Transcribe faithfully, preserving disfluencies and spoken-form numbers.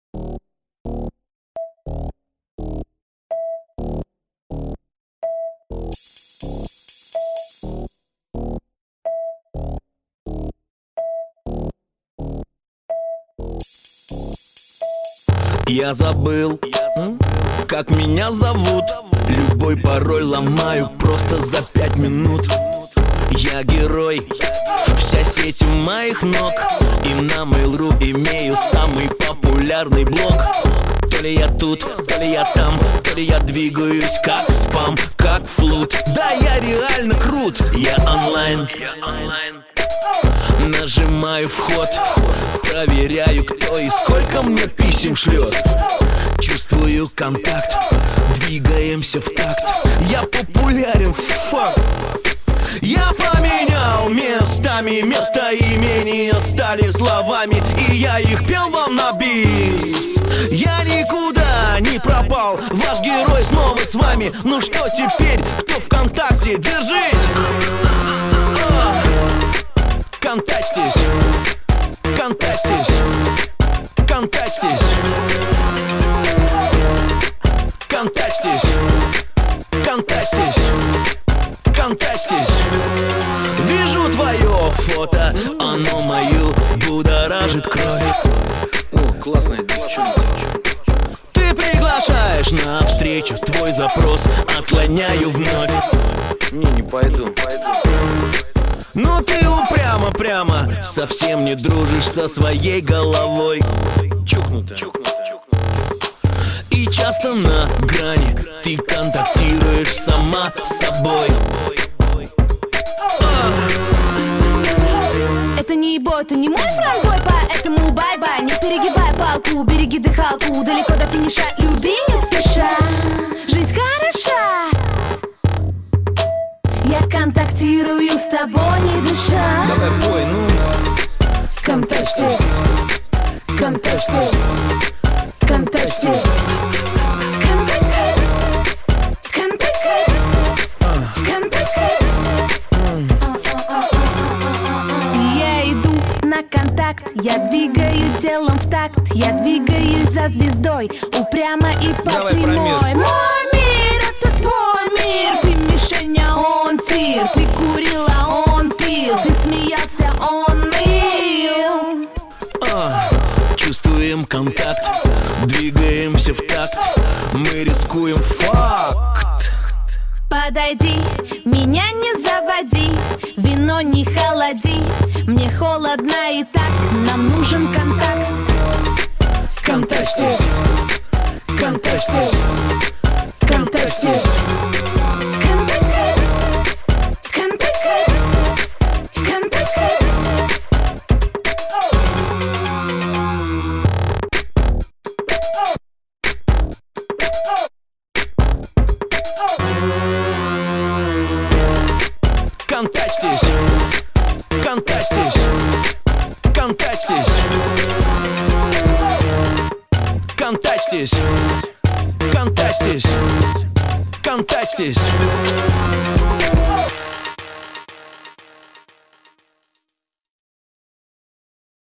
Я забыл, как меня зовут. Любой пароль ломаю просто за пять минут. Я герой, вся сеть у моих ног. И на Mail.ru имею самый популярный блог. То ли я тут, то ли я там, то ли я двигаюсь как спам, как флут. Да, я реально крут. Я онлайн, нажимаю вход, проверяю, кто и сколько мне писем шлет. Чувствую контакт, двигаемся в такт. Я популярен, фак. Я поменял местами, местоимения стали словами, и я их пел вам на бис. Я никуда не пропал, ваш герой снова с вами. Ну что теперь, кто ВКонтакте, держись! Контачьтесь, контачьтесь, контачьтесь, контачьтесь, контачьтесь, контачьтесь. Вижу твое фото, оно мою будоражит кровь. О, классная девчонка. Ты приглашаешь на встречу, твой запрос отклоняю вновь. Не, не пойду, пойду. Ну ты упрямо прямо совсем не дружишь со своей головой. Чукнутая. И часто на грани ты контактируешь сама с собой. Это не ебо, это не мой френдбой, поэтому бай-бай. Не перегибай палку, береги дыхалку. Далеко до финиша, люби не спеша. Жизнь хороша. Я контактирую с тобой, не дыша. Давай пой, ну. Контачьтесь, контачьтесь, контачьтесь, контачьтесь, контачьтесь, контачьтесь. Я иду на контакт, я двигаю телом в такт. Я двигаюсь за звездой, упрямо и по Давай про мир. прямой. Мой мир, это твой мир. Ты мишень, а он тир. Ты курил, а он пил. Ты смеялся, он ныл. А, чувствуем контакт, двигаемся в такт. Мы рискуем, факт. Подойди, меня не заводи, вино не холоди. Мне холодно и так, нам нужен контакт. Контачьтесь, Контачьтесь, контачьтесь, контачьтесь, контачьтесь, контачьтесь. контачьтесь, контачьтесь, контачьтесь, контачьтесь, контачьтесь, контачьтесь.